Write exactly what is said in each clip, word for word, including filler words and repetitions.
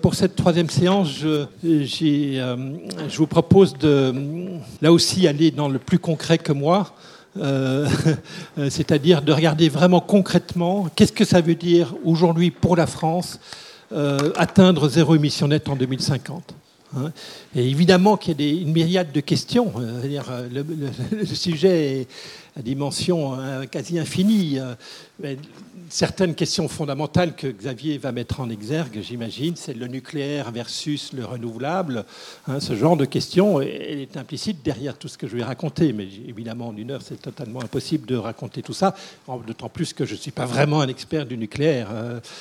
pour cette troisième séance, je, j'ai, euh, je vous propose de, là aussi, aller dans le plus concret que moi, euh, c'est-à-dire de regarder vraiment concrètement qu'est-ce que ça veut dire aujourd'hui pour la France euh, atteindre zéro émission nette en deux mille cinquante. Hein. Et évidemment qu'il y a des, une myriade de questions. C'est-à-dire, le, le, le sujet est à dimension quasi infinie. Mais certaines questions fondamentales que Xavier va mettre en exergue, j'imagine, c'est le nucléaire versus le renouvelable. Hein, ce genre de questions, elle est implicite derrière tout ce que je vais raconter. Mais évidemment, en une heure, c'est totalement impossible de raconter tout ça, d'autant plus que je ne suis pas vraiment un expert du nucléaire.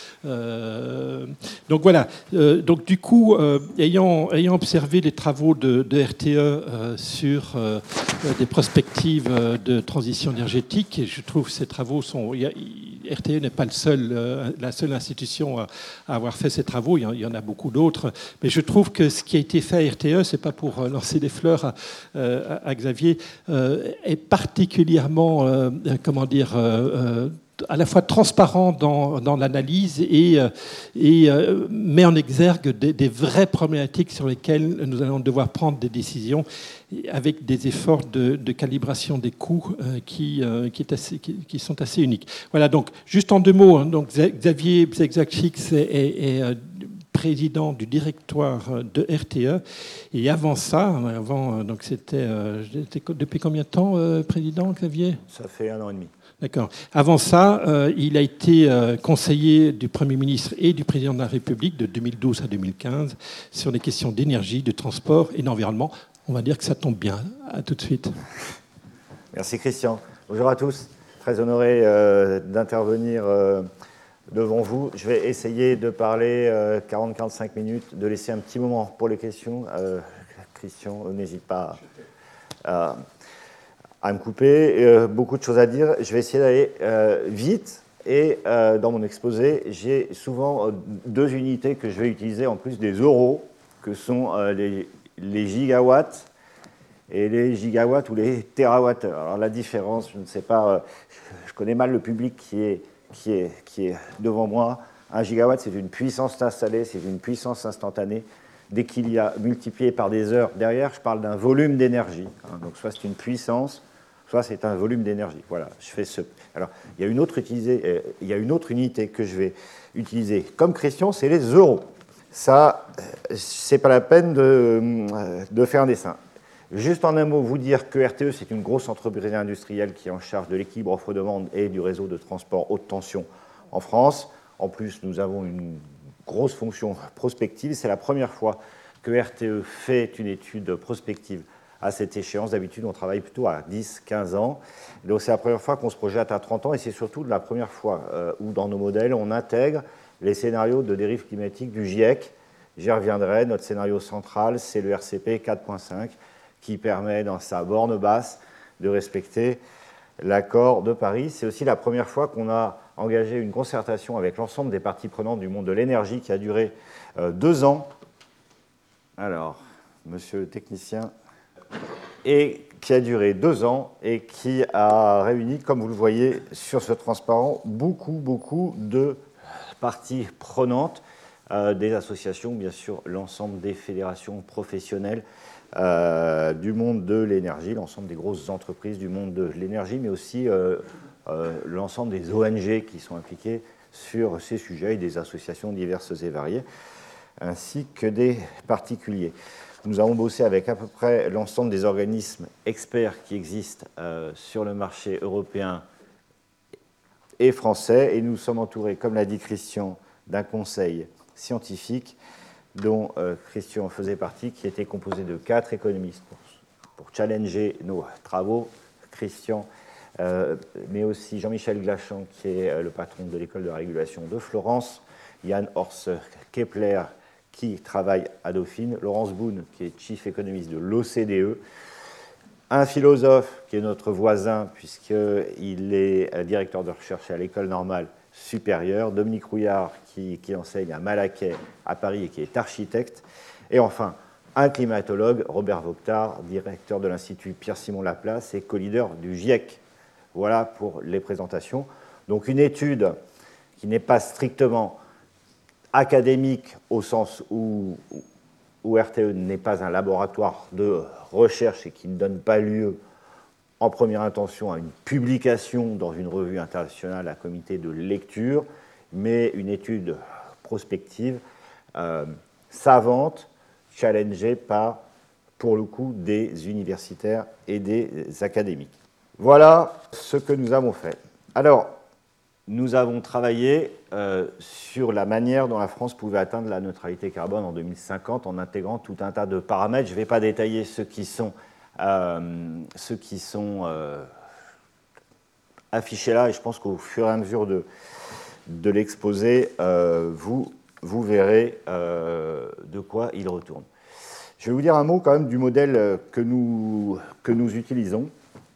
Euh, donc voilà. Euh, donc du coup, euh, ayant, ayant observé les travaux de, de R T E euh, sur euh, des prospectives de transition énergétique, et je trouve que ces travaux sont... Il y a, R T E n'est pas le seul, euh, la seule institution à, à avoir fait ces travaux, il y en, il y en a beaucoup d'autres, mais je trouve que ce qui a été fait à R T E, c'est pas pour euh, lancer des fleurs à, euh, à Xavier, euh, est particulièrement, euh, comment dire, euh, à la fois transparent dans, dans l'analyse et, et euh, met en exergue des, des vraies problématiques sur lesquelles nous allons devoir prendre des décisions avec des efforts de, de calibration des coûts euh, qui, euh, qui, est assez, qui, qui sont assez uniques. Voilà, donc juste en deux mots, hein, donc Xavier Bzezakcic est, est, est président du directoire de R T E, et avant ça, avant, donc c'était, euh, depuis combien de temps euh, président, Xavier ? Ça fait un an et demi. D'accord. Avant ça, euh, il a été euh, conseiller du Premier ministre et du Président de la République de deux mille douze à deux mille quinze sur les questions d'énergie, de transport et d'environnement. On va dire que ça tombe bien. À tout de suite. Merci Christian. Bonjour à tous. Très honoré euh, d'intervenir euh, devant vous. Je vais essayer de parler euh, quarante à quarante-cinq minutes, de laisser un petit moment pour les questions. Euh, Christian, n'hésite pas à... à me couper, euh, beaucoup de choses à dire. Je vais essayer d'aller euh, vite. Et euh, dans mon exposé, j'ai souvent euh, deux unités que je vais utiliser en plus des euros, que sont euh, les, les gigawatts et les gigawatts ou les térawattheures. Alors la différence, je ne sais pas, euh, je connais mal le public qui est, qui est, qui est devant moi. Un gigawatt, c'est une puissance installée, c'est une puissance instantanée. Dès qu'il y a multiplié par des heures derrière, je parle d'un volume d'énergie. Hein, donc soit c'est une puissance, soit c'est un volume d'énergie. Voilà, je fais ce. Alors, il y a une autre, utilisée, euh, il y a une autre unité que je vais utiliser comme question, c'est les euros. Ça, c'est pas la peine de, de faire un dessin. Juste en un mot, vous dire que R T E, c'est une grosse entreprise industrielle qui est en charge de l'équilibre offre-demande et du réseau de transport haute tension en France. En plus, nous avons une grosse fonction prospective. C'est la première fois que R T E fait une étude prospective à cette échéance. D'habitude, on travaille plutôt à dix à quinze ans. Donc, c'est la première fois qu'on se projette à trente ans et c'est surtout la première fois euh, où, dans nos modèles, on intègre les scénarios de dérive climatique du GIEC. J'y reviendrai. Notre scénario central, c'est le R C P quatre point cinq qui permet, dans sa borne basse, de respecter l'accord de Paris. C'est aussi la première fois qu'on a engagé une concertation avec l'ensemble des parties prenantes du monde de l'énergie qui a duré euh, deux ans. Alors, monsieur le technicien, et qui a duré deux ans et qui a réuni, comme vous le voyez sur ce transparent, beaucoup, beaucoup de parties prenantes, euh, des associations, bien sûr, l'ensemble des fédérations professionnelles euh, du monde de l'énergie, l'ensemble des grosses entreprises du monde de l'énergie, mais aussi euh, euh, l'ensemble des O N G qui sont impliquées sur ces sujets et des associations diverses et variées, ainsi que des particuliers. Nous avons bossé avec à peu près l'ensemble des organismes experts qui existent euh, sur le marché européen et français, et nous sommes entourés, comme l'a dit Christian, d'un conseil scientifique dont euh, Christian faisait partie, qui était composé de quatre économistes pour, pour challenger nos travaux. Christian, euh, mais aussi Jean-Michel Glachant, qui est euh, le patron de l'école de régulation de Florence, Yann Horst Kepler, qui travaille à Dauphine, Laurence Boone, qui est chief économiste de l'O C D E, un philosophe qui est notre voisin, puisqu'il est directeur de recherche à l'École normale supérieure, Dominique Rouillard, qui, qui enseigne à Malaquais, à Paris, et qui est architecte, et enfin, un climatologue, Robert Vauctard, directeur de l'Institut Pierre-Simon Laplace et co-leader du GIEC. Voilà pour les présentations. Donc une étude qui n'est pas strictement académique au sens où, où R T E n'est pas un laboratoire de recherche et qui ne donne pas lieu en première intention à une publication dans une revue internationale à comité de lecture, mais une étude prospective euh, savante, challengée par, pour le coup, des universitaires et des académiques. Voilà ce que nous avons fait. Alors, nous avons travaillé euh, sur la manière dont la France pouvait atteindre la neutralité carbone en deux mille cinquante en intégrant tout un tas de paramètres. Je ne vais pas détailler ceux qui sont, euh, ceux qui sont euh, affichés là, et je pense qu'au fur et à mesure de, de l'exposé, euh, vous, vous verrez euh, de quoi il retourne. Je vais vous dire un mot quand même du modèle que nous, que nous utilisons.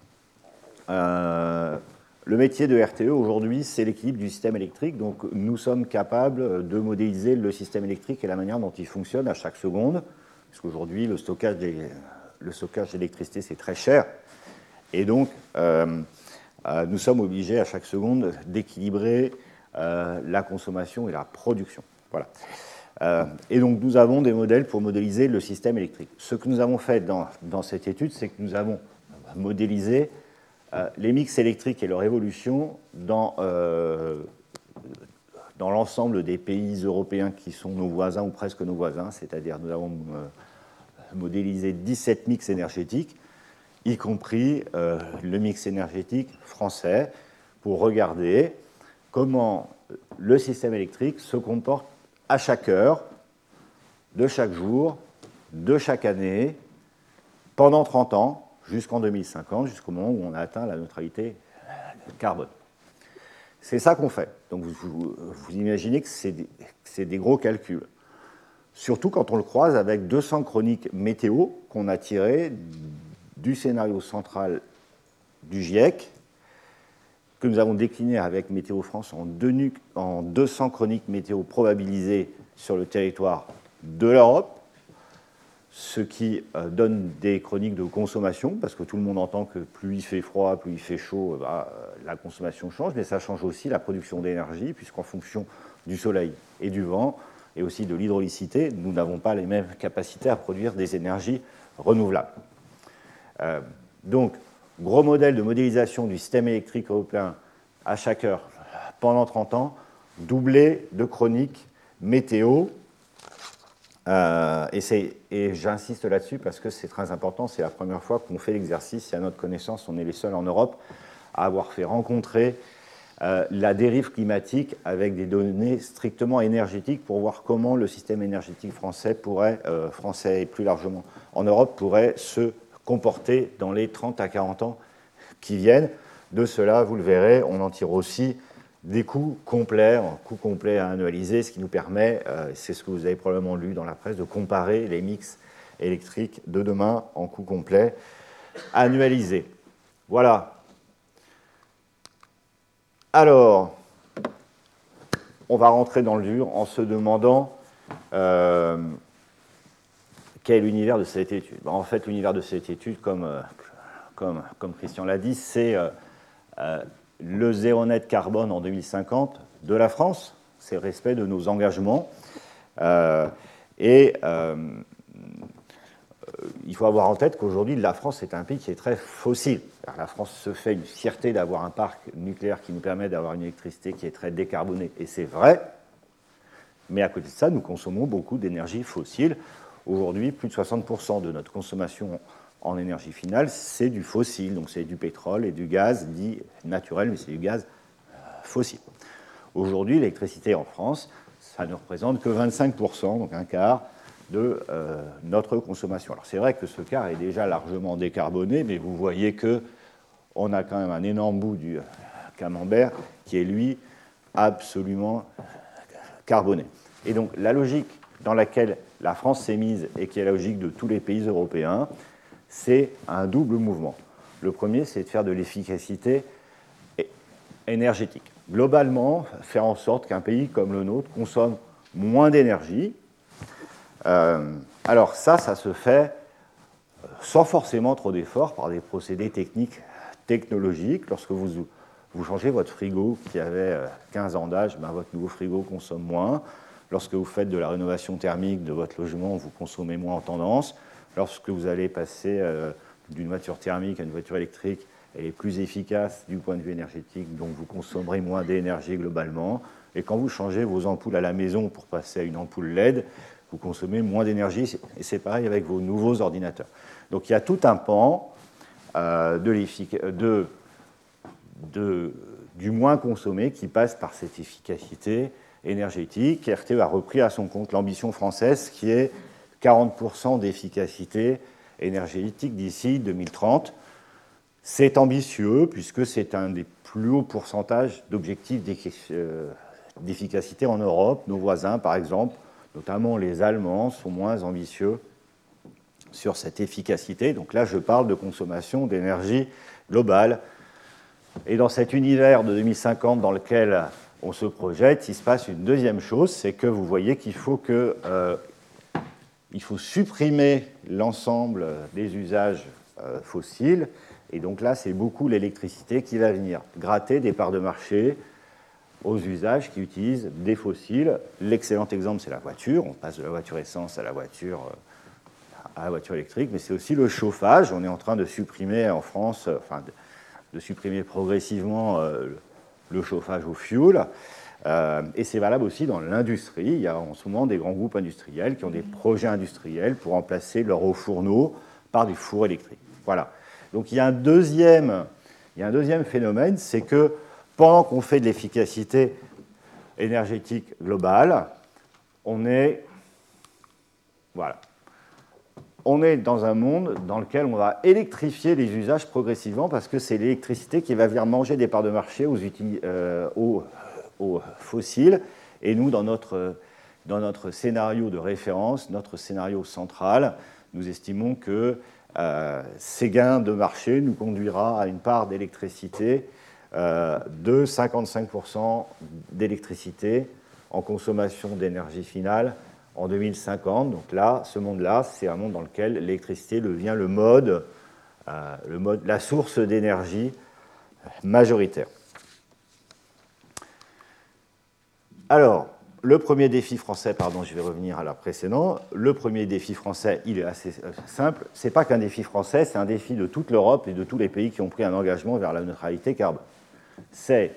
Euh, le métier de R T E aujourd'hui, c'est l'équilibre du système électrique. Donc, nous sommes capables de modéliser le système électrique et la manière dont il fonctionne à chaque seconde. Parce qu'aujourd'hui, le stockage d'électricité, c'est très cher. Et donc, euh, euh, nous sommes obligés à chaque seconde d'équilibrer euh, la consommation et la production. Voilà. Euh, et donc, nous avons des modèles pour modéliser le système électrique. Ce que nous avons fait dans, dans cette étude, c'est que nous avons modélisé Euh, les mix électriques et leur évolution dans, euh, dans l'ensemble des pays européens qui sont nos voisins ou presque nos voisins, c'est-à-dire nous avons euh, modélisé dix-sept mix énergétiques, y compris euh, le mix énergétique français, pour regarder comment le système électrique se comporte à chaque heure, de chaque jour, de chaque année, pendant trente ans, jusqu'en deux mille cinquante, jusqu'au moment où on a atteint la neutralité carbone. C'est ça qu'on fait. Donc vous, vous, vous imaginez que c'est des, c'est des gros calculs. Surtout quand on le croise avec deux cents chroniques météo qu'on a tirées du scénario central du GIEC, que nous avons décliné avec Météo France en, deux, en deux cents chroniques météo probabilisées sur le territoire de l'Europe, ce qui euh, donne des chroniques de consommation, parce que tout le monde entend que plus il fait froid, plus il fait chaud, bah, la consommation change, mais ça change aussi la production d'énergie, puisqu'en fonction du soleil et du vent, et aussi de l'hydraulicité, nous n'avons pas les mêmes capacités à produire des énergies renouvelables. Euh, donc, gros modèle de modélisation du système électrique européen à chaque heure pendant trente ans, doublé de chroniques météo. Euh, et, c'est, et j'insiste là-dessus parce que c'est très important, c'est la première fois qu'on fait l'exercice, et à notre connaissance, on est les seuls en Europe à avoir fait rencontrer euh, la dérive climatique avec des données strictement énergétiques pour voir comment le système énergétique français pourrait, euh, français et plus largement en Europe, pourrait se comporter dans les trente à quarante ans qui viennent. De cela, vous le verrez, on en tire aussi des coûts complets, coûts complets à annualiser, ce qui nous permet, euh, c'est ce que vous avez probablement lu dans la presse, de comparer les mix électriques de demain en coûts complets annualisés. Voilà. Alors, on va rentrer dans le dur en se demandant euh, quel est l'univers de cette étude. Ben, en fait, l'univers de cette étude, comme, euh, comme, comme Christian l'a dit, c'est euh, euh, le zéro net carbone en deux mille cinquante de la France, c'est le respect de nos engagements. Euh, et euh, il faut avoir en tête qu'aujourd'hui, la France est un pays qui est très fossile. Alors, la France se fait une fierté d'avoir un parc nucléaire qui nous permet d'avoir une électricité qui est très décarbonée, et c'est vrai, mais à côté de ça, nous consommons beaucoup d'énergie fossile. Aujourd'hui, plus de soixante pour cent de notre consommation en énergie finale, c'est du fossile, donc c'est du pétrole et du gaz dit naturel, mais c'est du gaz fossile. Aujourd'hui, l'électricité en France, ça ne représente que vingt-cinq pour cent, donc un quart de euh, notre consommation. Alors c'est vrai que ce quart est déjà largement décarboné, mais vous voyez qu'on a quand même un énorme bout du camembert qui est, lui, absolument carboné. Et donc la logique dans laquelle la France s'est mise, et qui est la logique de tous les pays européens, c'est un double mouvement. Le premier, c'est de faire de l'efficacité énergétique. Globalement, faire en sorte qu'un pays comme le nôtre consomme moins d'énergie. Euh, alors ça, ça se fait sans forcément trop d'efforts, par des procédés techniques, technologiques. Lorsque vous, vous changez votre frigo qui avait quinze ans d'âge, ben votre nouveau frigo consomme moins. Lorsque vous faites de la rénovation thermique de votre logement, vous consommez moins en tendance. Lorsque vous allez passer euh, d'une voiture thermique à une voiture électrique, elle est plus efficace du point de vue énergétique, donc vous consommerez moins d'énergie globalement. Et quand vous changez vos ampoules à la maison pour passer à une ampoule L E D, vous consommez moins d'énergie, et c'est pareil avec vos nouveaux ordinateurs. Donc il y a tout un pan euh, de, de, de, du moins consommé qui passe par cette efficacité énergétique. R T E a repris à son compte l'ambition française qui est quarante pour cent d'efficacité énergétique d'ici deux mille trente. C'est ambitieux puisque c'est un des plus hauts pourcentages d'objectifs d'efficacité en Europe. Nos voisins, par exemple, notamment les Allemands, sont moins ambitieux sur cette efficacité. Donc là, je parle de consommation d'énergie globale. Et dans cet univers de deux mille cinquante dans lequel on se projette, il se passe une deuxième chose, c'est que vous voyez qu'il faut, que, euh, il faut supprimer l'ensemble des usages euh, fossiles. Et donc là, c'est beaucoup l'électricité qui va venir gratter des parts de marché aux usages qui utilisent des fossiles. L'excellent exemple, c'est la voiture. On passe de la voiture essence à la voiture, à la voiture électrique, mais c'est aussi le chauffage. On est en train de supprimer en France, enfin, de, de supprimer progressivement euh, le chauffage au fioul. Euh, et c'est valable aussi dans l'industrie. Il y a en ce moment des grands groupes industriels qui ont des projets industriels pour remplacer leurs hauts fourneaux par des fours électriques. Voilà. Donc il y a un deuxième, il y a un deuxième phénomène, c'est que pendant qu'on fait de l'efficacité énergétique globale, on est, voilà, on est dans un monde dans lequel on va électrifier les usages progressivement parce que c'est l'électricité qui va venir manger des parts de marché aux, euh, aux, aux fossiles. Et nous, dans notre, dans notre scénario de référence, notre scénario central, nous estimons que euh, ces gains de marché nous conduira à une part d'électricité euh, de cinquante-cinq pour cent d'électricité en consommation d'énergie finale en deux mille cinquante. Donc là, ce monde-là, c'est un monde dans lequel l'électricité devient le mode, euh, le mode, la source d'énergie majoritaire. Alors, le premier défi français, pardon, je vais revenir à la précédente. Le premier défi français, il est assez simple. Ce n'est pas qu'un défi français, c'est un défi de toute l'Europe et de tous les pays qui ont pris un engagement vers la neutralité carbone. C'est,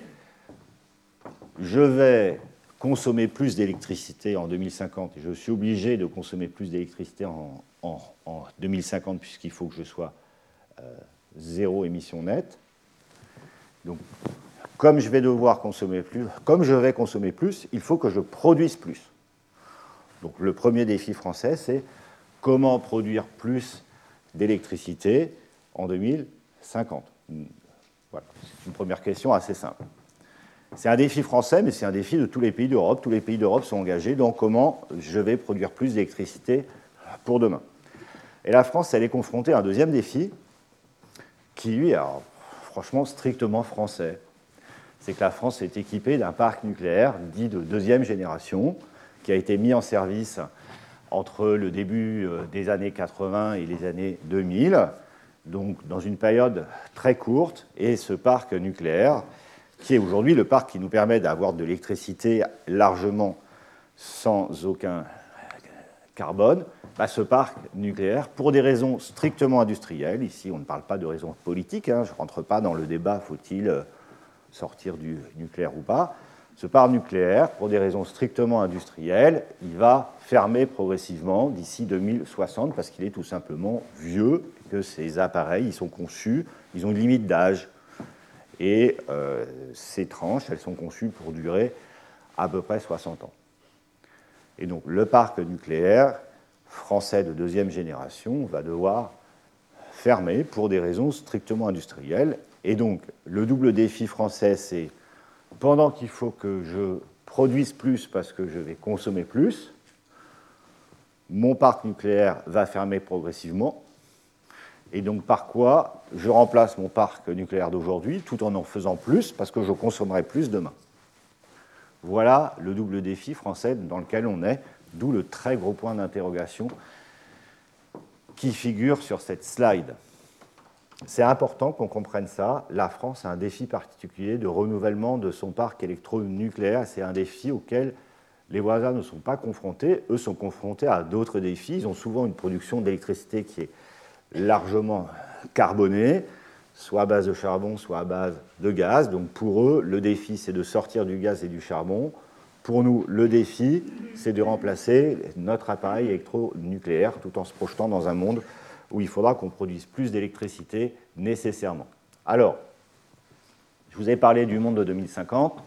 je vais consommer plus d'électricité en deux mille cinquante, et je suis obligé de consommer plus d'électricité en, en, en deux mille cinquante, puisqu'il faut que je sois euh, zéro émission nette. Donc, comme je vais devoir consommer plus, comme je vais consommer plus, il faut que je produise plus. Donc, le premier défi français, c'est comment produire plus d'électricité en deux mille cinquante. Voilà, c'est une première question assez simple. C'est un défi français, mais c'est un défi de tous les pays d'Europe. Tous les pays d'Europe sont engagés dans comment je vais produire plus d'électricité pour demain. Et la France, elle est confrontée à un deuxième défi qui, lui, est franchement strictement français. C'est que la France est équipée d'un parc nucléaire dit de deuxième génération, qui a été mis en service entre le début des années quatre-vingts et les années deux mille, donc dans une période très courte. Et ce parc nucléaire, qui est aujourd'hui le parc qui nous permet d'avoir de l'électricité largement sans aucun carbone, bah ce parc nucléaire, pour des raisons strictement industrielles, ici on ne parle pas de raisons politiques, hein, je ne rentre pas dans le débat, faut-il sortir du nucléaire ou pas, ce parc nucléaire, pour des raisons strictement industrielles, il va fermer progressivement d'ici deux mille soixante parce qu'il est tout simplement vieux, que ces appareils ils sont conçus, ils ont une limite d'âge. Et euh, ces tranches, elles sont conçues pour durer à peu près soixante ans. Et donc le parc nucléaire français de deuxième génération va devoir fermer pour des raisons strictement industrielles. Et donc le double défi français, c'est pendant qu'il faut que je produise plus parce que je vais consommer plus, mon parc nucléaire va fermer progressivement. Et donc, par quoi je remplace mon parc nucléaire d'aujourd'hui tout en en faisant plus parce que je consommerai plus demain. Voilà le double défi français dans lequel on est, d'où le très gros point d'interrogation qui figure sur cette slide. C'est important qu'on comprenne ça. La France a un défi particulier de renouvellement de son parc électronucléaire. C'est un défi auquel Les voisins ne sont pas confrontés, eux sont confrontés à d'autres défis. Ils ont souvent une production d'électricité qui est largement carbonée, soit à base de charbon, soit à base de gaz. Donc pour eux, le défi, c'est de sortir du gaz et du charbon. Pour nous, le défi, c'est de remplacer notre appareil électronucléaire tout en se projetant dans un monde où il faudra qu'on produise plus d'électricité nécessairement. Alors, je vous ai parlé du monde de deux mille cinquante.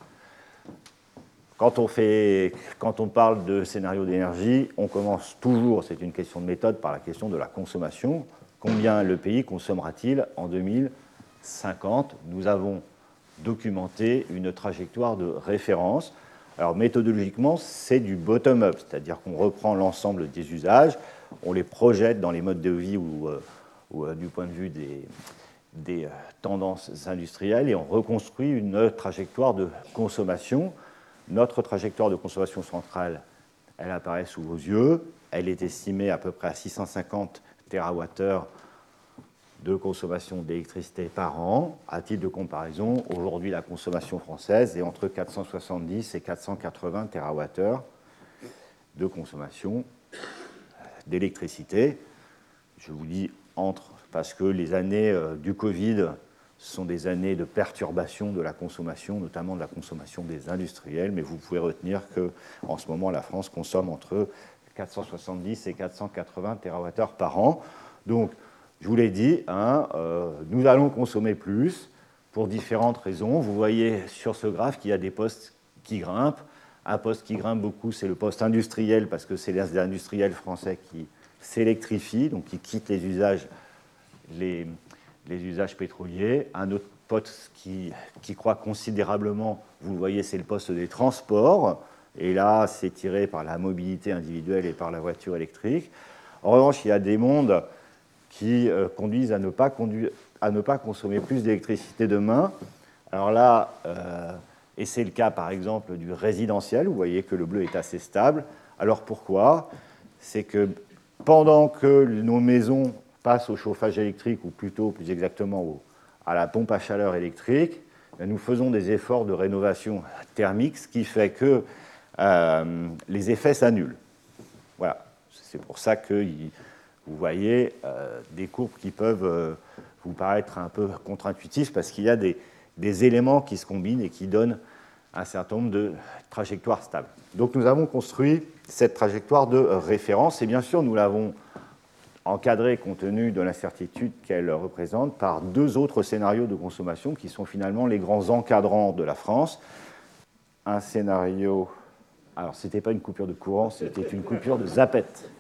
Quand on, fait, quand on parle de scénario d'énergie, on commence toujours, c'est une question de méthode, par la question de la consommation. Combien le pays consommera-t-il en deux mille cinquante? Nous avons documenté une trajectoire de référence. Alors méthodologiquement, c'est du bottom-up, c'est-à-dire qu'on reprend l'ensemble des usages, on les projette dans les modes de vie ou, ou euh, du point de vue des, des euh, tendances industrielles et on reconstruit une trajectoire de consommation. Notre trajectoire de consommation centrale, elle apparaît sous vos yeux. Elle est estimée à peu près à six cent cinquante térawattheures de consommation d'électricité par an. À titre de comparaison, aujourd'hui, la consommation française est entre quatre cent soixante-dix et quatre cent quatre-vingts térawattheures de consommation d'électricité. Je vous dis entre, parce que les années du Covid sont des années de perturbation de la consommation, notamment de la consommation des industriels, mais vous pouvez retenir qu'en ce moment, la France consomme entre quatre cent soixante-dix et quatre cent quatre-vingts térawattheures par an. Donc, je vous l'ai dit, hein, euh, nous allons consommer plus pour différentes raisons. Vous voyez sur ce graphe qu'il y a des postes qui grimpent. Un poste qui grimpe beaucoup, c'est le poste industriel, parce que c'est les industriels français qui s'électrifient, donc qui quittent les usages, les, les usages pétroliers. Un autre poste qui, qui croît considérablement, vous le voyez, c'est le poste des transports. Et là, c'est tiré par la mobilité individuelle et par la voiture électrique. En revanche, il y a des mondes qui euh, conduisent à ne, pas conduire, à ne pas consommer plus d'électricité demain. Alors là, euh, et c'est le cas par exemple du résidentiel, vous voyez que le bleu est assez stable. Alors pourquoi? C'est que pendant que nos maisons passent au chauffage électrique, ou plutôt plus exactement au, à la pompe à chaleur électrique, nous faisons des efforts de rénovation thermique, ce qui fait que euh, les effets s'annulent. Voilà, c'est pour ça que vous voyez euh, des courbes qui peuvent euh, vous paraître un peu contre-intuitives parce qu'il y a des, des éléments qui se combinent et qui donnent un certain nombre de trajectoires stables. Donc nous avons construit cette trajectoire de référence et bien sûr nous l'avons encadrée compte tenu de l'incertitude qu'elle représente par deux autres scénarios de consommation qui sont finalement les grands encadrants de la France. Un scénario... Alors ce n'était pas une coupure de courant, c'était une coupure de zapette.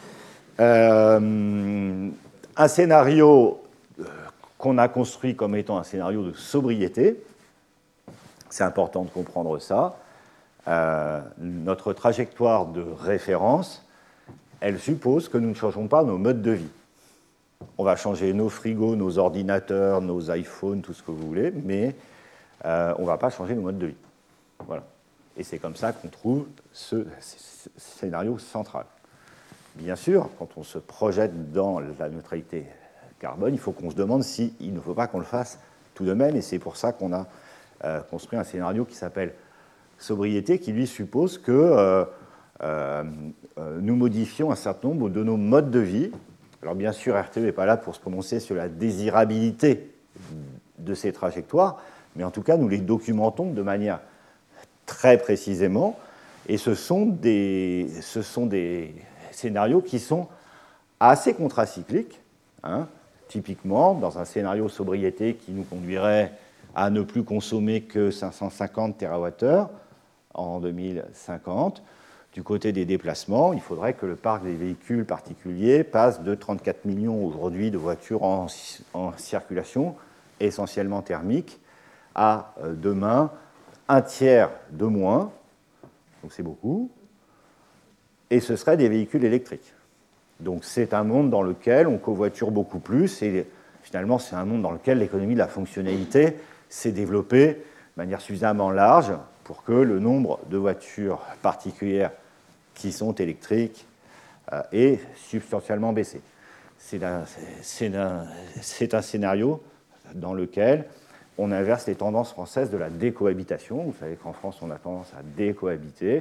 Euh, un scénario qu'on a construit comme étant un scénario de sobriété, c'est important de comprendre ça. Euh, notre trajectoire de référence, elle suppose que nous ne changeons pas nos modes de vie. On va changer nos frigos, nos ordinateurs, nos iPhones, tout ce que vous voulez, mais euh, on ne va pas changer nos modes de vie. Voilà. Et c'est comme ça qu'on trouve ce, ce scénario central. Bien sûr, quand on se projette dans la neutralité carbone, il faut qu'on se demande s'il ne faut pas qu'on le fasse tout de même, et c'est pour ça qu'on a euh, construit un scénario qui s'appelle sobriété, qui lui suppose que euh, euh, nous modifions un certain nombre de nos modes de vie. Alors bien sûr, R T E n'est pas là pour se prononcer sur la désirabilité de ces trajectoires, mais en tout cas, nous les documentons de manière très précisément, et ce sont des, ce sont des scénarios qui sont assez contracycliques. Hein. Typiquement, dans un scénario sobriété qui nous conduirait à ne plus consommer que cinq cent cinquante térawattheures en deux mille cinquante, du côté des déplacements, il faudrait que le parc des véhicules particuliers passe de trente-quatre millions aujourd'hui de voitures en, en circulation, essentiellement thermiques, à euh, demain un tiers de moins, donc c'est beaucoup, et ce seraient des véhicules électriques. Donc c'est un monde dans lequel on covoiture beaucoup plus, et finalement c'est un monde dans lequel l'économie de la fonctionnalité s'est développée de manière suffisamment large pour que le nombre de voitures particulières qui sont électriques euh, ait substantiellement baissé. C'est un, c'est, un, c'est un scénario dans lequel on inverse les tendances françaises de la décohabitation. Vous savez qu'en France, on a tendance à décohabiter.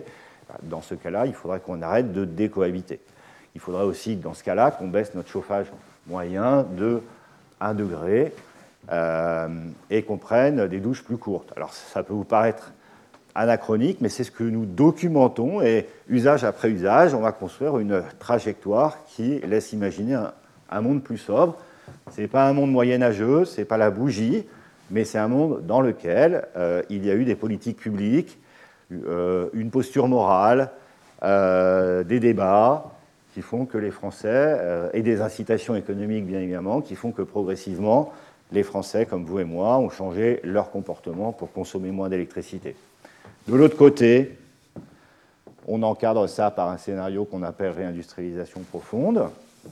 Dans ce cas-là, il faudrait qu'on arrête de décohabiter. Il faudrait aussi, dans ce cas-là, qu'on baisse notre chauffage moyen de un degré euh, et qu'on prenne des douches plus courtes. Alors, ça peut vous paraître anachronique, mais c'est ce que nous documentons et, usage après usage, on va construire une trajectoire qui laisse imaginer un, un monde plus sobre. Ce n'est pas un monde moyenâgeux, ce n'est pas la bougie, mais c'est un monde dans lequel euh, il y a eu des politiques publiques, euh, une posture morale, euh, des débats qui font que les Français, euh, et des incitations économiques bien évidemment, qui font que progressivement, les Français, comme vous et moi, ont changé leur comportement pour consommer moins d'électricité. De l'autre côté, on encadre ça par un scénario qu'on appelle réindustrialisation profonde.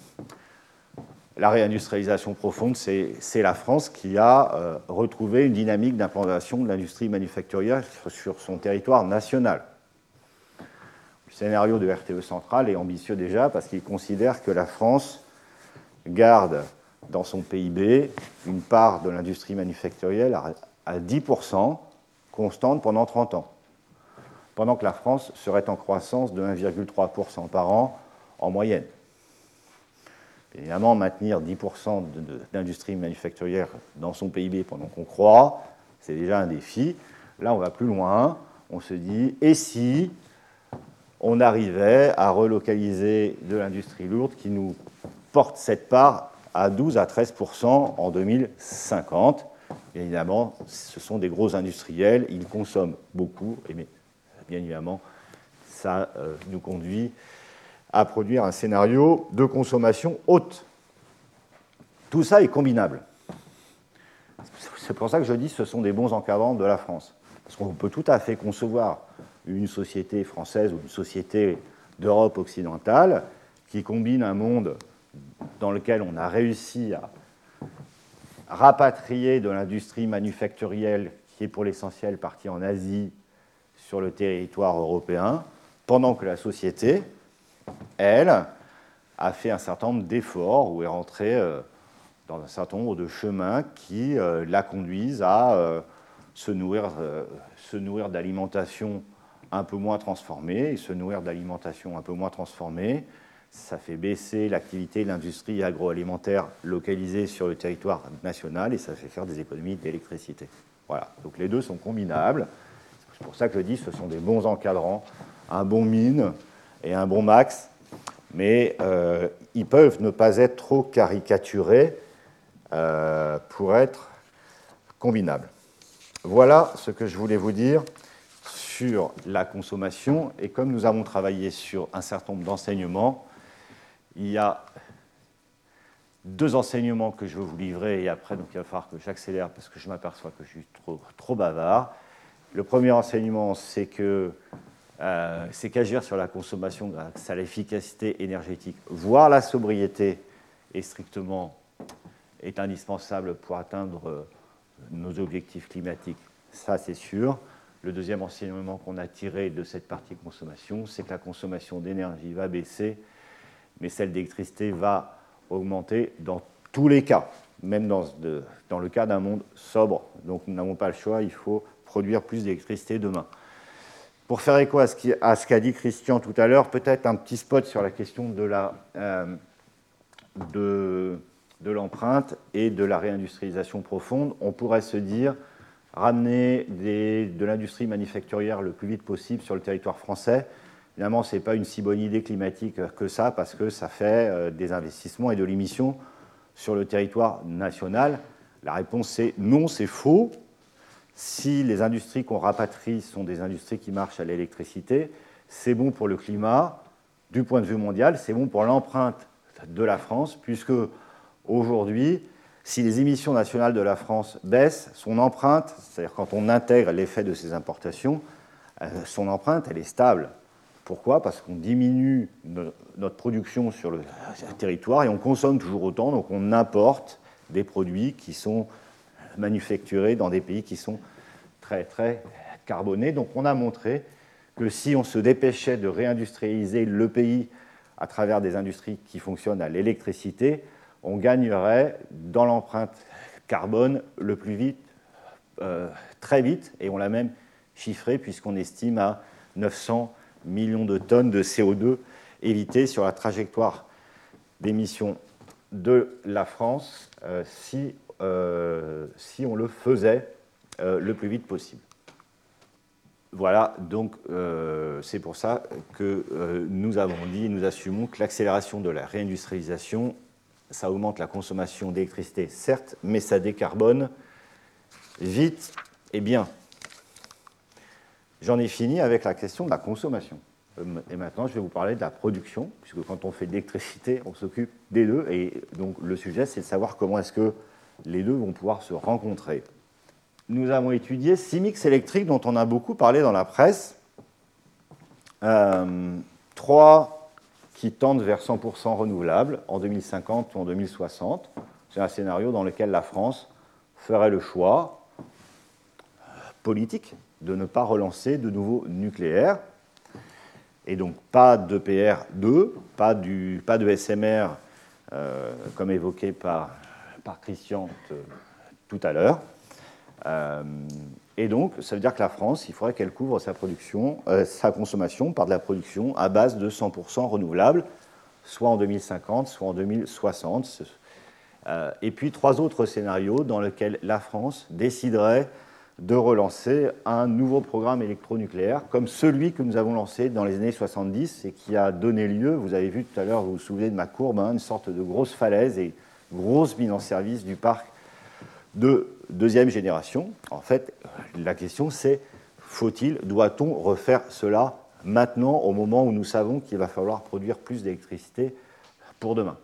La réindustrialisation profonde, c'est, c'est la France qui a euh, retrouvé une dynamique d'implantation de l'industrie manufacturière sur, sur son territoire national. Le scénario de R T E Central est ambitieux déjà parce qu'il considère que la France garde dans son P I B une part de l'industrie manufacturière à dix pour cent constante pendant trente ans, pendant que la France serait en croissance de un virgule trois pour cent par an en moyenne. Évidemment, maintenir dix pour cent de, de, d'industrie manufacturière dans son P I B pendant qu'on croît, c'est déjà un défi. Là, on va plus loin. On se dit, et si on arrivait à relocaliser de l'industrie lourde qui nous porte cette part à douze à treize pour cent en deux mille cinquante. Évidemment, ce sont des gros industriels, ils consomment beaucoup, et mais bien évidemment, ça euh, nous conduit à produire un scénario de consommation haute. Tout ça est combinable. C'est pour ça que je dis que ce sont des bons encadrants de la France. Parce qu'on peut tout à fait concevoir une société française ou une société d'Europe occidentale qui combine un monde dans lequel on a réussi à rapatrier de l'industrie manufacturielle qui est pour l'essentiel partie en Asie sur le territoire européen, pendant que la société, elle, a fait un certain nombre d'efforts ou est rentrée euh, dans un certain nombre de chemins qui euh, la conduisent à euh, se nourrir, euh, se nourrir d'alimentation un peu moins transformée, et se nourrir d'alimentation un peu moins transformée, ça fait baisser l'activité de l'industrie agroalimentaire localisée sur le territoire national et ça fait faire des économies d'électricité. Voilà, donc les deux sont combinables. C'est pour ça que je dis que ce sont des bons encadrants, un bon min et un bon max, mais euh, ils peuvent ne pas être trop caricaturés euh, pour être combinables. Voilà ce que je voulais vous dire sur la consommation. Et comme nous avons travaillé sur un certain nombre d'enseignements, il y a deux enseignements que je veux vous livrer et après, donc, il va falloir que j'accélère parce que je m'aperçois que je suis trop, trop bavard. Le premier enseignement, c'est que euh, c'est qu'agir sur la consommation grâce à l'efficacité énergétique, voire la sobriété, est strictement est indispensable pour atteindre nos objectifs climatiques. Ça, c'est sûr. Le deuxième enseignement qu'on a tiré de cette partie consommation, c'est que la consommation d'énergie va baisser, mais celle d'électricité va augmenter dans tous les cas, même dans, de, dans le cas d'un monde sobre. Donc nous n'avons pas le choix, il faut produire plus d'électricité demain. Pour faire écho à ce, qui, à ce qu'a dit Christian tout à l'heure, peut-être un petit spot sur la question de, la, euh, de, de l'empreinte et de la réindustrialisation profonde. On pourrait se dire, ramener des, de l'industrie manufacturière le plus vite possible sur le territoire français. Évidemment, ce n'est pas une si bonne idée climatique que ça, parce que ça fait euh, des investissements et de l'émission sur le territoire national. La réponse, c'est non, c'est faux. Si les industries qu'on rapatrie sont des industries qui marchent à l'électricité, c'est bon pour le climat, du point de vue mondial, c'est bon pour l'empreinte de la France, puisque aujourd'hui, si les émissions nationales de la France baissent, son empreinte, c'est-à-dire quand on intègre l'effet de ces importations, euh, son empreinte, elle est stable. Pourquoi ? Parce qu'on diminue no- notre production sur le territoire et on consomme toujours autant, donc on importe des produits qui sont manufacturés dans des pays qui sont très, très carbonés. Donc on a montré que si on se dépêchait de réindustrialiser le pays à travers des industries qui fonctionnent à l'électricité, on gagnerait dans l'empreinte carbone le plus vite, euh, très vite, et on l'a même chiffré puisqu'on estime à neuf cents millions de tonnes de C O deux évitées sur la trajectoire d'émissions de la France euh, si, euh, si on le faisait euh, le plus vite possible. Voilà, donc euh, c'est pour ça que euh, nous avons dit, nous assumons que l'accélération de la réindustrialisation, ça augmente la consommation d'électricité, certes, mais ça décarbone vite et bien. J'en ai fini avec la question de la consommation. Et maintenant, je vais vous parler de la production, puisque quand on fait de l'électricité, on s'occupe des deux. Et donc, le sujet, c'est de savoir comment est-ce que les deux vont pouvoir se rencontrer. Nous avons étudié six mix électriques dont on a beaucoup parlé dans la presse. Euh, trois qui tendent vers cent pour cent renouvelables en deux mille cinquante ou en deux mille soixante. C'est un scénario dans lequel la France ferait le choix politique de ne pas relancer de nouveau nucléaire. Et donc, pas d'E P R deux, pas, du, pas de S M R, euh, comme évoqué par, par Christian euh, tout à l'heure. Euh, et donc, ça veut dire que la France, il faudrait qu'elle couvre sa, production, euh, sa consommation par de la production à base de cent pour cent renouvelables, soit en deux mille cinquante, soit en deux mille soixante. Euh, et puis, trois autres scénarios dans lesquels la France déciderait de relancer un nouveau programme électronucléaire, comme celui que nous avons lancé dans les années soixante-dix et qui a donné lieu, vous avez vu tout à l'heure, vous vous souvenez de ma courbe, hein, une sorte de grosse falaise et grosse mise en service du parc de deuxième génération. En fait, la question c'est, faut-il, doit-on refaire cela maintenant, au moment où nous savons qu'il va falloir produire plus d'électricité pour demain?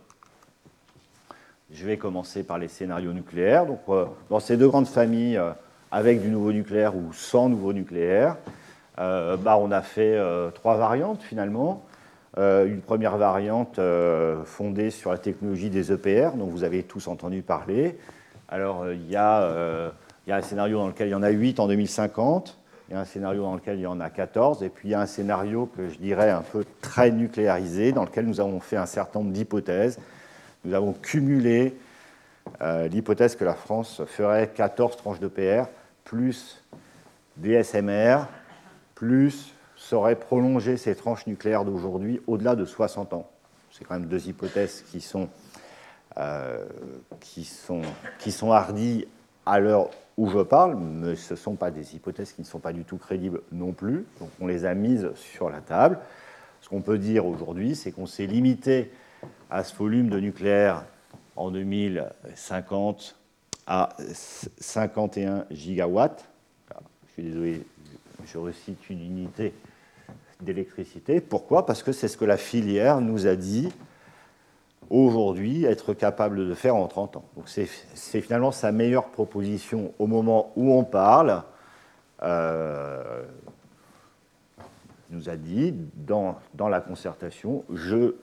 Je vais commencer par les scénarios nucléaires. Donc, euh, dans ces deux grandes familles, euh, avec du nouveau nucléaire ou sans nouveau nucléaire, euh, bah, on a fait euh, trois variantes finalement. Euh, une première variante euh, fondée sur la technologie des E P R, dont vous avez tous entendu parler. Alors, il y, euh, y a un scénario dans lequel il y en a huit en deux mille cinquante, il y a un scénario dans lequel il y en a quatorze, et puis il y a un scénario que je dirais un peu très nucléarisé, dans lequel nous avons fait un certain nombre d'hypothèses. Nous avons cumulé euh, l'hypothèse que la France ferait quatorze tranches d'E P R, plus des S M R, plus saurait prolonger ces tranches nucléaires d'aujourd'hui au-delà de soixante ans. C'est quand même deux hypothèses qui sont, euh, qui sont, qui sont hardies à l'heure où je parle, mais ce ne sont pas des hypothèses qui ne sont pas du tout crédibles non plus. Donc on les a mises sur la table. Ce qu'on peut dire aujourd'hui, c'est qu'on s'est limité à ce volume de nucléaire en deux mille cinquante à cinquante et un gigawatts. Je suis désolé, je recite une unité d'électricité. Pourquoi? Parce que c'est ce que la filière nous a dit aujourd'hui être capable de faire en trente ans. Donc c'est, c'est finalement sa meilleure proposition au moment où on parle. Euh, nous a dit dans, dans la concertation, je,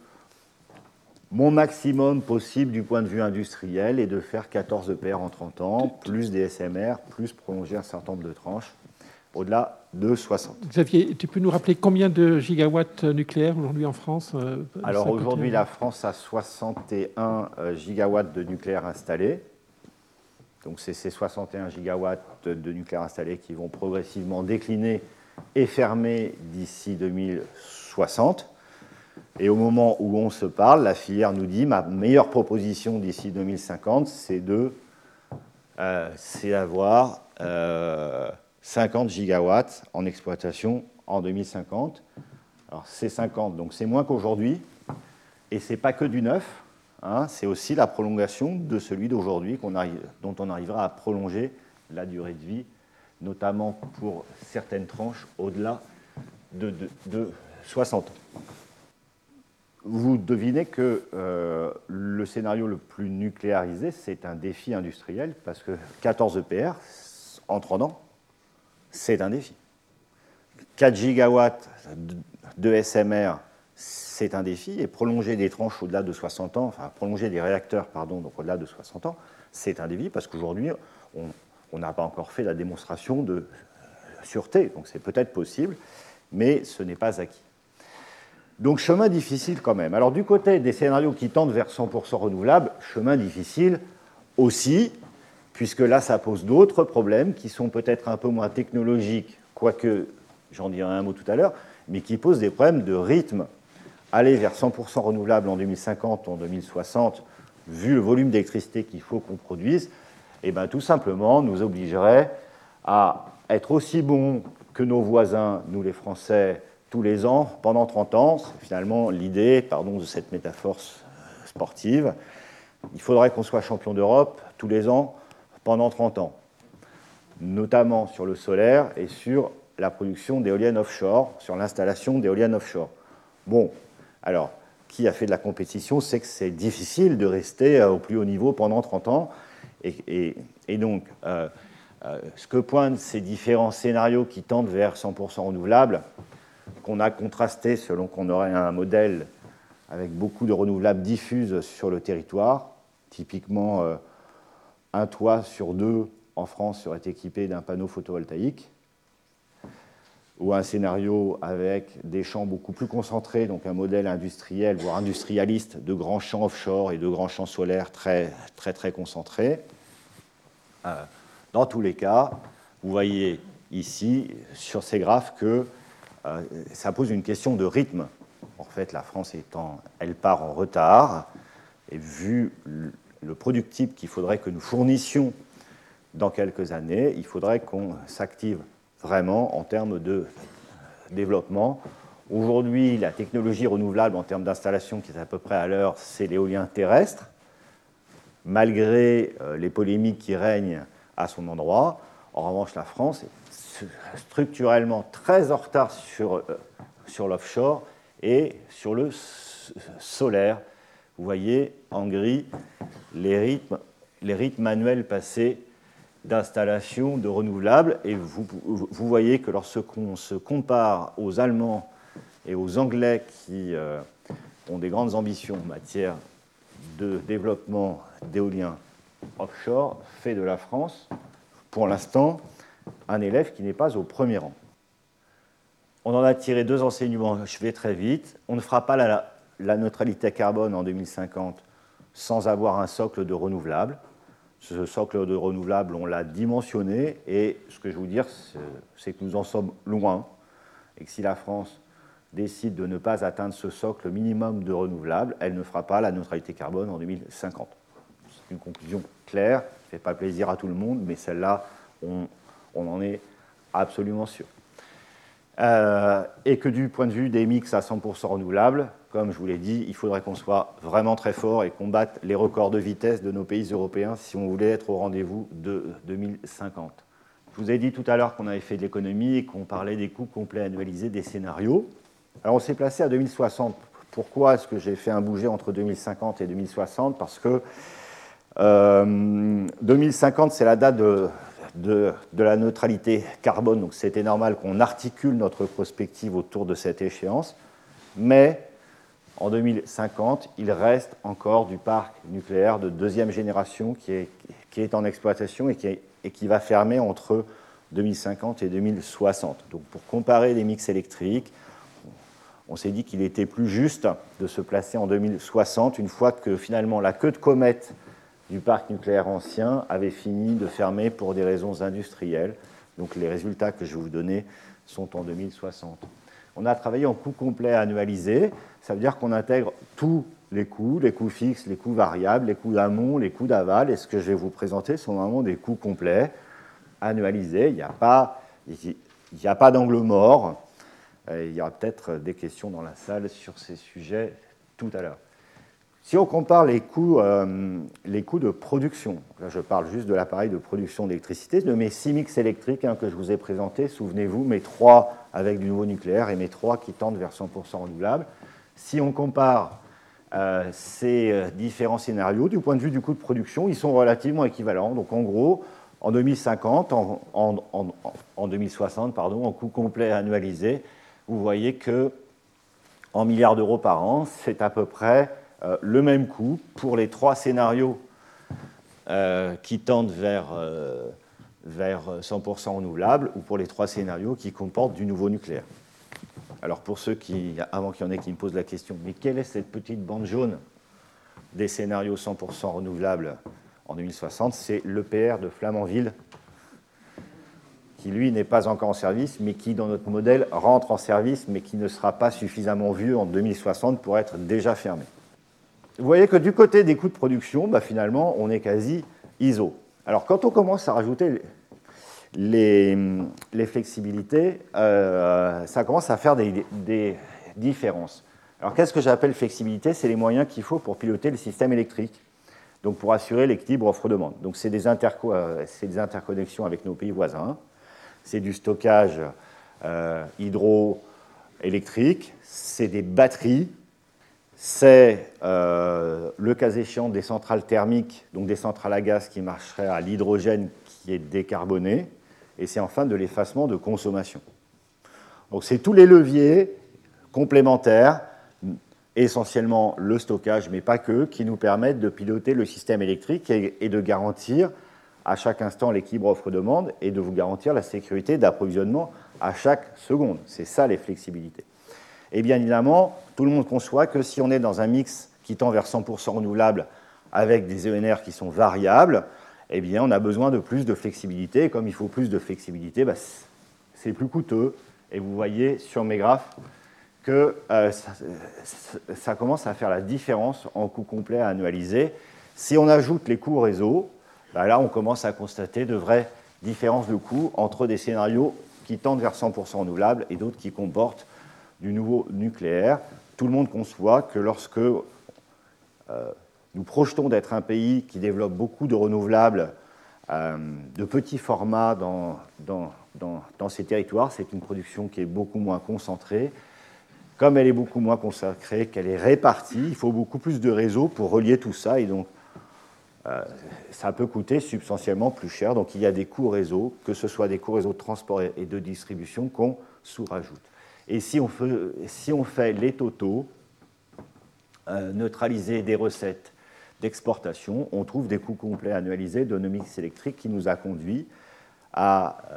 mon maximum possible du point de vue industriel est de faire quatorze E P R en trente ans, plus des S M R, plus prolonger un certain nombre de tranches, au-delà de soixante. Xavier, tu peux nous rappeler combien de gigawatts nucléaires aujourd'hui en France? Alors aujourd'hui, la France a soixante et un gigawatts de nucléaire installés. Donc c'est ces soixante et un gigawatts de nucléaire installés qui vont progressivement décliner et fermer d'ici deux mille soixante. Et au moment où on se parle, la filière nous dit ma meilleure proposition d'ici deux mille cinquante, c'est de, euh, c'est d'avoir euh, cinquante gigawatts en exploitation en deux mille cinquante. Alors c'est cinquante, donc c'est moins qu'aujourd'hui, et c'est pas que du neuf, hein, c'est aussi la prolongation de celui d'aujourd'hui qu'on arrive, dont on arrivera à prolonger la durée de vie, notamment pour certaines tranches au-delà de, de, de soixante ans. Vous devinez que euh, le scénario le plus nucléarisé, c'est un défi industriel, parce que quatorze E P R en trente ans, c'est un défi. quatre gigawatts de S M R, c'est un défi, et prolonger des tranches au-delà de soixante ans, enfin prolonger des réacteurs, pardon, donc au-delà de soixante ans, c'est un défi, parce qu'aujourd'hui, on n'a pas encore fait la démonstration de sûreté, donc c'est peut-être possible, mais ce n'est pas acquis. Donc, chemin difficile quand même. Alors, du côté des scénarios qui tendent vers cent pour cent renouvelables, chemin difficile aussi, puisque là, ça pose d'autres problèmes qui sont peut-être un peu moins technologiques, quoique, j'en dirai un mot tout à l'heure, mais qui pose des problèmes de rythme. Aller vers cent pour cent renouvelable en deux mille cinquante ou en deux mille soixante, vu le volume d'électricité qu'il faut qu'on produise, eh bien, tout simplement nous obligerait à être aussi bons que nos voisins, nous les Français, tous les ans, pendant trente ans. C'est finalement l'idée, pardon de cette métaphore sportive, il faudrait qu'on soit champion d'Europe tous les ans pendant trente ans, notamment sur le solaire et sur la production d'éoliennes offshore, sur l'installation d'éoliennes offshore. Bon, alors, qui a fait de la compétition sait que c'est difficile de rester au plus haut niveau pendant trente ans. Et, et, et donc, euh, euh, ce que pointent ces différents scénarios qui tendent vers cent pour cent renouvelables, qu'on a contrasté selon qu'on aurait un modèle avec beaucoup de renouvelables diffuses sur le territoire, typiquement euh, un toit sur deux en France serait équipé d'un panneau photovoltaïque, ou un scénario avec des champs beaucoup plus concentrés, donc un modèle industriel, voire industrialiste, de grands champs offshore et de grands champs solaires très, très, très concentrés. Euh, dans tous les cas, vous voyez ici, sur ces graphes, que euh, ça pose une question de rythme. En fait, la France étant, elle part en retard, et vu le product type qu'il faudrait que nous fournissions dans quelques années, il faudrait qu'on s'active vraiment en termes de développement. Aujourd'hui, la technologie renouvelable en termes d'installation qui est à peu près à l'heure, c'est l'éolien terrestre, malgré euh, les polémiques qui règnent à son endroit. En revanche, la France est structurellement très en retard sur, euh, sur l'offshore et sur le solaire. Vous voyez en gris les rythmes, les rythmes annuels passés d'installation de renouvelables, et vous, vous voyez que lorsqu'on se compare aux Allemands et aux Anglais qui euh, ont des grandes ambitions en matière de développement d'éolien offshore, fait de la France, pour l'instant, un élève qui n'est pas au premier rang. On en a tiré deux enseignements, je vais très vite. On ne fera pas la, la neutralité carbone en deux mille cinquante sans avoir un socle de renouvelables. Ce socle de renouvelables, on l'a dimensionné, et ce que je veux vous dire, c'est que nous en sommes loin, et que si la France décide de ne pas atteindre ce socle minimum de renouvelables, elle ne fera pas la neutralité carbone en deux mille cinquante. C'est une conclusion claire, qui ne fait pas plaisir à tout le monde, mais celle-là, on, on en est absolument sûr. Euh, et que du point de vue des mix à cent pour cent renouvelables, comme je vous l'ai dit, il faudrait qu'on soit vraiment très fort et qu'on batte les records de vitesse de nos pays européens si on voulait être au rendez-vous de deux mille cinquante. Je vous ai dit tout à l'heure qu'on avait fait de l'économie et qu'on parlait des coûts complets annualisés des scénarios. Alors on s'est placé à deux mille soixante. Pourquoi est-ce que j'ai fait un bouger entre deux mille cinquante et deux mille soixante? Parce que euh, deux mille cinquante, c'est la date de... De, de la neutralité carbone, donc c'était normal qu'on articule notre prospective autour de cette échéance, mais en deux mille cinquante, il reste encore du parc nucléaire de deuxième génération qui est, qui est en exploitation et qui, est, et qui va fermer entre deux mille cinquante et deux mille soixante. Donc pour comparer les mix électriques, on s'est dit qu'il était plus juste de se placer en deux mille soixante, une fois que finalement la queue de comète du parc nucléaire ancien avait fini de fermer pour des raisons industrielles. Donc les résultats que je vais vous donner sont en deux mille soixante. On a travaillé en coûts complets annualisés. Ça veut dire qu'on intègre tous les coûts, les coûts fixes, les coûts variables, les coûts d'amont, les coûts d'aval. Et ce que je vais vous présenter sont vraiment des coûts complets annualisés. Il n'y a pas, il n'y a pas d'angle mort. Il y aura peut-être des questions dans la salle sur ces sujets tout à l'heure. Si on compare les coûts, euh, les coûts de production, là je parle juste de l'appareil de production d'électricité, de mes six mix électriques hein, que je vous ai présentés, souvenez-vous, mes trois avec du nouveau nucléaire et mes trois qui tendent vers cent pour cent renouvelables. Si on compare euh, ces différents scénarios, du point de vue du coût de production, ils sont relativement équivalents. Donc en gros, en deux mille cinquante, en, en, en, en deux mille soixante, pardon, en coût complet annualisé, vous voyez que en milliards d'euros par an, c'est à peu près Euh, le même coût pour les trois scénarios euh, qui tendent vers, euh, vers cent pour cent renouvelables ou pour les trois scénarios qui comportent du nouveau nucléaire. Alors pour ceux qui, avant qu'il y en ait qui me posent la question, mais quelle est cette petite bande jaune des scénarios cent pour cent renouvelables en deux mille soixante? C'est l'E P R de Flamanville qui lui n'est pas encore en service, mais qui dans notre modèle rentre en service, mais qui ne sera pas suffisamment vieux en deux mille soixante pour être déjà fermé. Vous voyez que du côté des coûts de production, bah, finalement, on est quasi I S O. Alors quand on commence à rajouter les, les flexibilités, euh, ça commence à faire des, des différences. Alors qu'est-ce que j'appelle flexibilité? C'est les moyens qu'il faut pour piloter le système électrique, donc pour assurer l'équilibre offre-demande. Donc c'est des, interco c'est des interconnexions avec nos pays voisins, c'est du stockage euh, hydroélectrique, c'est des batteries, c'est euh, le cas échéant des centrales thermiques, donc des centrales à gaz qui marcheraient à l'hydrogène qui est décarboné, et c'est enfin de l'effacement de consommation. Donc c'est tous les leviers complémentaires, essentiellement le stockage, mais pas que, qui nous permettent de piloter le système électrique et, et de garantir à chaque instant l'équilibre offre-demande et de vous garantir la sécurité d'approvisionnement à chaque seconde. C'est ça les flexibilités. Et bien évidemment, tout le monde conçoit que si on est dans un mix qui tend vers cent pour cent renouvelable avec des E N R qui sont variables, eh bien on a besoin de plus de flexibilité. Et comme il faut plus de flexibilité, bah, c'est plus coûteux. Et vous voyez sur mes graphes que euh, ça, ça commence à faire la différence en coût complet à annualiser. Si on ajoute les coûts réseau, bah là on commence à constater de vraies différences de coûts entre des scénarios qui tendent vers cent pour cent renouvelable et d'autres qui comportent du nouveau nucléaire. Tout le monde conçoit que lorsque euh, nous projetons d'être un pays qui développe beaucoup de renouvelables euh, de petits formats dans, dans, dans, dans ces territoires, c'est une production qui est beaucoup moins concentrée. Comme elle est beaucoup moins consacrée, qu'elle est répartie, il faut beaucoup plus de réseaux pour relier tout ça, et donc euh, ça peut coûter substantiellement plus cher. Donc il y a des coûts réseaux, que ce soit des coûts réseaux de transport et de distribution, qu'on sous-rajoute. Et si on fait, si on fait les totaux, euh, neutraliser des recettes d'exportation, on trouve des coûts complets annualisés de nos mix électriques qui nous a conduit à, euh,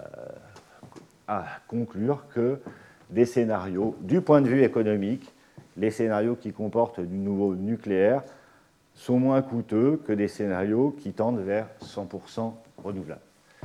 à conclure que des scénarios, du point de vue économique, les scénarios qui comportent du nouveau nucléaire sont moins coûteux que des scénarios qui tendent vers cent pour cent renouvelable.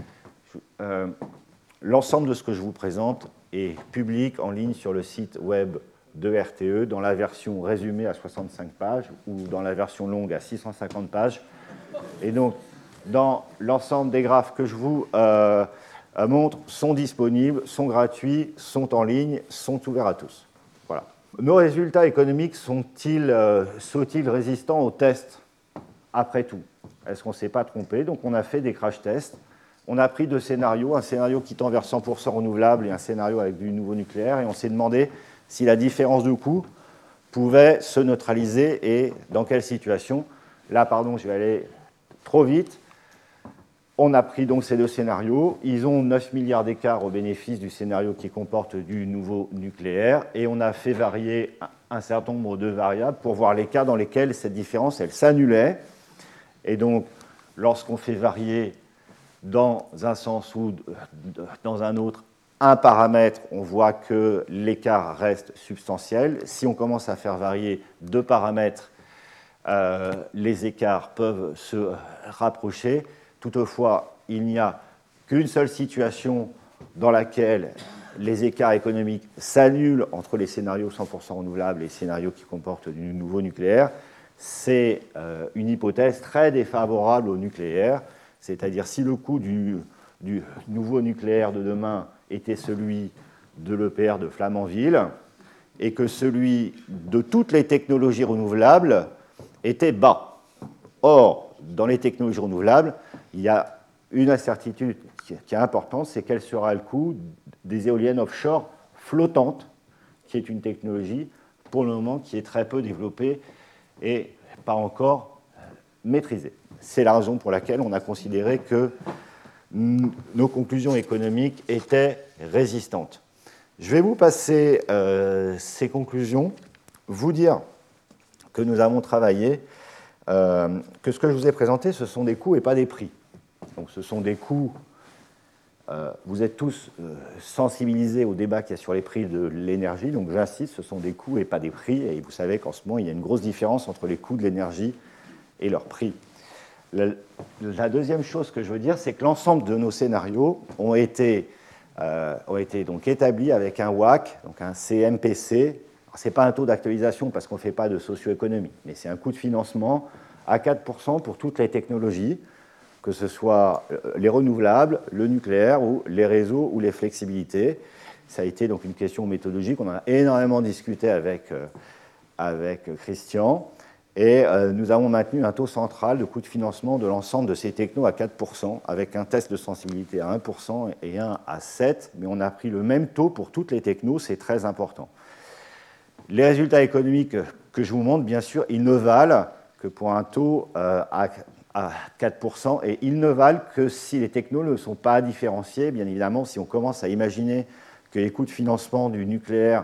Euh, L'ensemble de ce que je vous présente est public en ligne sur le site web de R T E, dans la version résumée à soixante-cinq pages ou dans la version longue à six cent cinquante pages. Et donc, dans l'ensemble des graphes que je vous euh, montre, sont disponibles, sont gratuits, sont en ligne, sont ouverts à tous. Voilà. Nos résultats économiques sont-ils euh, sont-ils résistants aux tests après tout? Est-ce qu'on ne s'est pas trompé? Donc, on a fait des crash tests. On a pris deux scénarios, un scénario qui tend vers cent pour cent renouvelable et un scénario avec du nouveau nucléaire, et on s'est demandé si la différence de coût pouvait se neutraliser et dans quelle situation. Là, pardon, je vais aller trop vite. On a pris donc ces deux scénarios. Ils ont neuf milliards d'écart au bénéfice du scénario qui comporte du nouveau nucléaire, et on a fait varier un certain nombre de variables pour voir les cas dans lesquels cette différence, elle s'annulait. Et donc, lorsqu'on fait varier dans un sens ou dans un autre un paramètre, on voit que l'écart reste substantiel. Si on commence à faire varier deux paramètres, euh, les écarts peuvent se rapprocher. Toutefois, il n'y a qu'une seule situation dans laquelle les écarts économiques s'annulent entre les scénarios cent pour cent renouvelables et les scénarios qui comportent du nouveau nucléaire. C'est euh, une hypothèse très défavorable au nucléaire. C'est-à-dire si le coût du, du nouveau nucléaire de demain était celui de l'E P R de Flamanville et que celui de toutes les technologies renouvelables était bas. Or, dans les technologies renouvelables, il y a une incertitude qui est importante, c'est quel sera le coût des éoliennes offshore flottantes, qui est une technologie, pour le moment, qui est très peu développée et pas encore maîtrisée. C'est la raison pour laquelle on a considéré que nos conclusions économiques étaient résistantes. Je vais vous passer euh, ces conclusions, vous dire que nous avons travaillé, euh, que ce que je vous ai présenté, ce sont des coûts et pas des prix. Donc ce sont des coûts, euh, vous êtes tous euh, sensibilisés au débat qu'il y a sur les prix de l'énergie, donc j'insiste, ce sont des coûts et pas des prix, et vous savez qu'en ce moment, il y a une grosse différence entre les coûts de l'énergie et leurs prix. La, la deuxième chose que je veux dire, c'est que l'ensemble de nos scénarios ont été euh, ont été donc établis avec un W A C, donc un C M P C. Ce n'est pas un taux d'actualisation parce qu'on ne fait pas de socio-économie, mais c'est un coût de financement à quatre pour cent pour toutes les technologies, que ce soit les renouvelables, le nucléaire ou les réseaux ou les flexibilités. Ça a été donc une question méthodologique. On a énormément discuté avec, euh, avec Christian et euh, nous avons maintenu un taux central de coût de financement de l'ensemble de ces technos à quatre pour cent avec un test de sensibilité à un pour cent et un à sept pour cent, mais on a pris le même taux pour toutes les technos, c'est très important. Les résultats économiques que je vous montre, bien sûr, ils ne valent que pour un taux euh, à, à quatre pour cent et ils ne valent que si les technos ne sont pas différenciés. Bien évidemment, si on commence à imaginer que les coûts de financement du nucléaire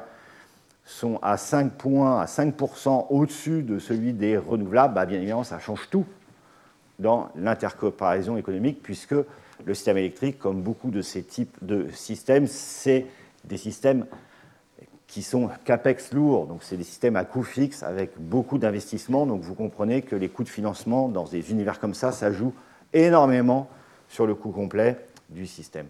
sont à cinq points, à cinq pour cent au-dessus de celui des renouvelables, bah bien évidemment, ça change tout dans l'intercomparaison économique, puisque le système électrique, comme beaucoup de ces types de systèmes, c'est des systèmes qui sont CAPEX lourds, donc c'est des systèmes à coût fixe avec beaucoup d'investissements, donc vous comprenez que les coûts de financement dans des univers comme ça, ça joue énormément sur le coût complet du système.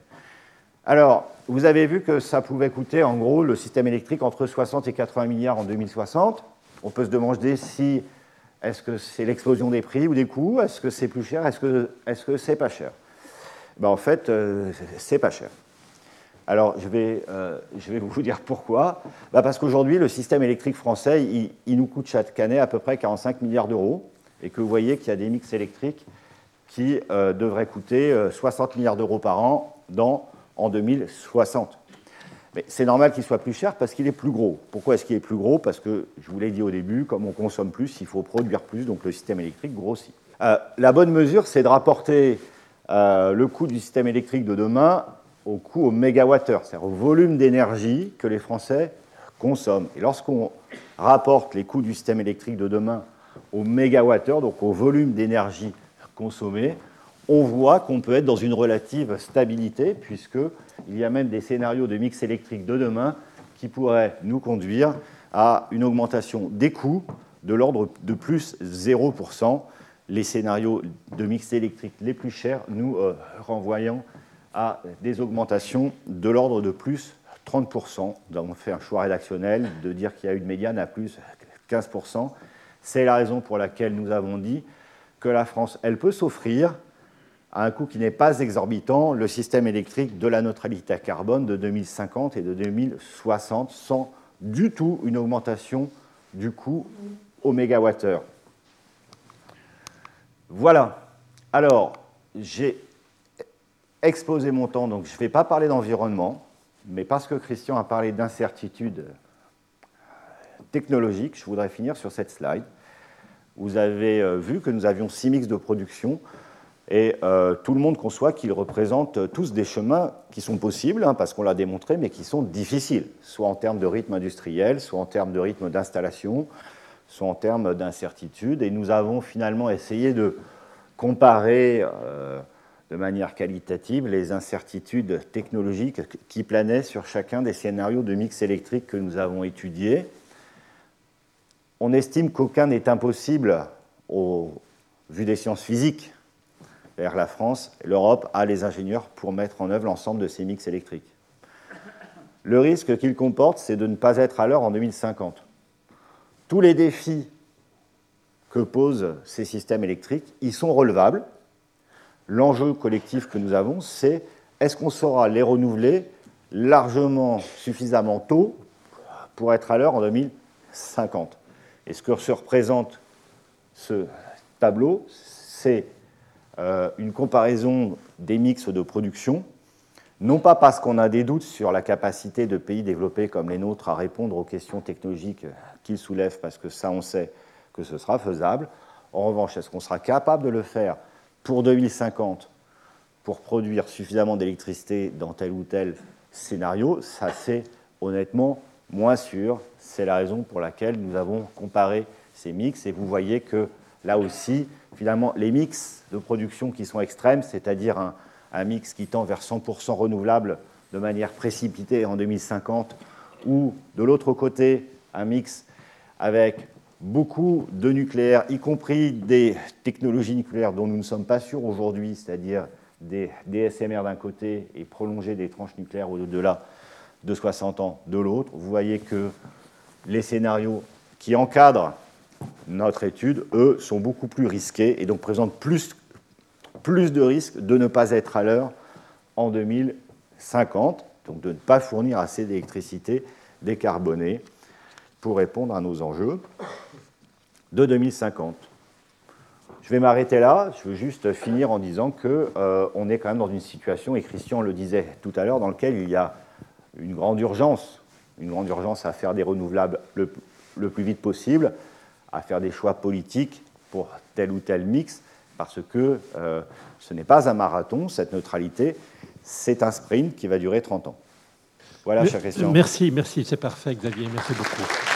Alors, vous avez vu que ça pouvait coûter, en gros, le système électrique entre soixante et quatre-vingts milliards en deux mille soixante. On peut se demander si, est-ce que c'est l'explosion des prix ou des coûts, est-ce que c'est plus cher, est-ce que, est-ce que c'est pas cher? Ben, en fait, euh, c'est pas cher. Alors, je vais, euh, je vais vous dire pourquoi. Ben parce qu'aujourd'hui, le système électrique français, il, il nous coûte chaque année à peu près quarante-cinq milliards d'euros, et que vous voyez qu'il y a des mix électriques qui euh, devraient coûter euh, soixante milliards d'euros par an dans, en deux mille soixante. Mais c'est normal qu'il soit plus cher parce qu'il est plus gros. Pourquoi est-ce qu'il est plus gros? Parce que, je vous l'ai dit au début, comme on consomme plus, il faut produire plus, donc le système électrique grossit. Euh, la bonne mesure, c'est de rapporter euh, le coût du système électrique de demain au coût au mégawattheure, c'est-à-dire au volume d'énergie que les Français consomment. Et lorsqu'on rapporte les coûts du système électrique de demain au mégawattheure, donc au volume d'énergie consommé, on voit qu'on peut être dans une relative stabilité, puisqu'il y a même des scénarios de mix électrique de demain qui pourraient nous conduire à une augmentation des coûts de l'ordre de plus zéro pour cent. Les scénarios de mix électrique les plus chers nous euh, renvoyant à des augmentations de l'ordre de plus trente pour cent. Donc on fait un choix rédactionnel de dire qu'il y a une médiane à plus quinze pour cent. C'est la raison pour laquelle nous avons dit que la France, elle peut s'offrir à un coût qui n'est pas exorbitant le système électrique de la neutralité à carbone de deux mille cinquante et de deux mille soixante sans du tout une augmentation du coût au mégawattheure. Voilà. Alors, j'ai exposé mon temps, donc je ne vais pas parler d'environnement, mais parce que Christian a parlé d'incertitude technologique, je voudrais finir sur cette slide. Vous avez vu que nous avions six mix de production et euh, tout le monde conçoit qu'ils représentent tous des chemins qui sont possibles, hein, parce qu'on l'a démontré, mais qui sont difficiles, soit en termes de rythme industriel, soit en termes de rythme d'installation, soit en termes d'incertitude. Et nous avons finalement essayé de comparer euh, de manière qualitative les incertitudes technologiques qui planaient sur chacun des scénarios de mix électrique que nous avons étudiés. On estime qu'aucun n'est impossible au vu des sciences physiques. Vers la France, l'Europe a les ingénieurs pour mettre en œuvre l'ensemble de ces mix électriques. Le risque qu'il comporte, c'est de ne pas être à l'heure en deux mille cinquante. Tous les défis que posent ces systèmes électriques, ils sont relevables. L'enjeu collectif que nous avons, c'est est-ce qu'on saura les renouveler largement, suffisamment tôt pour être à l'heure en deux mille cinquante. Et ce que se représente ce tableau, c'est euh, une comparaison des mix de production, non pas parce qu'on a des doutes sur la capacité de pays développés comme les nôtres à répondre aux questions technologiques qu'ils soulèvent, parce que ça, on sait que ce sera faisable. En revanche, est-ce qu'on sera capable de le faire pour deux mille cinquante pour produire suffisamment d'électricité dans tel ou tel scénario? Ça, c'est honnêtement moins sûr. C'est la raison pour laquelle nous avons comparé ces mix. Et vous voyez que là aussi, finalement, les mix de production qui sont extrêmes, c'est-à-dire un, un mix qui tend vers cent pour cent renouvelable de manière précipitée en deux mille cinquante, ou de l'autre côté, un mix avec beaucoup de nucléaire, y compris des technologies nucléaires dont nous ne sommes pas sûrs aujourd'hui, c'est-à-dire des D S M R d'un côté et prolonger des tranches nucléaires au-delà de soixante ans de l'autre, vous voyez que les scénarios qui encadrent notre étude, eux, sont beaucoup plus risqués et donc présentent plus, plus de risques de ne pas être à l'heure en deux mille cinquante, donc de ne pas fournir assez d'électricité décarbonée pour répondre à nos enjeux de deux mille cinquante. Je vais m'arrêter là, je veux juste finir en disant qu'on euh, est quand même dans une situation, et Christian le disait tout à l'heure, dans laquelle il y a une grande urgence, une grande urgence à faire des renouvelables le, le plus vite possible, à faire des choix politiques pour tel ou tel mix, parce que euh, ce n'est pas un marathon, cette neutralité, c'est un sprint qui va durer trente ans. Voilà, cher Christian. Merci, merci, c'est parfait, Xavier, merci beaucoup.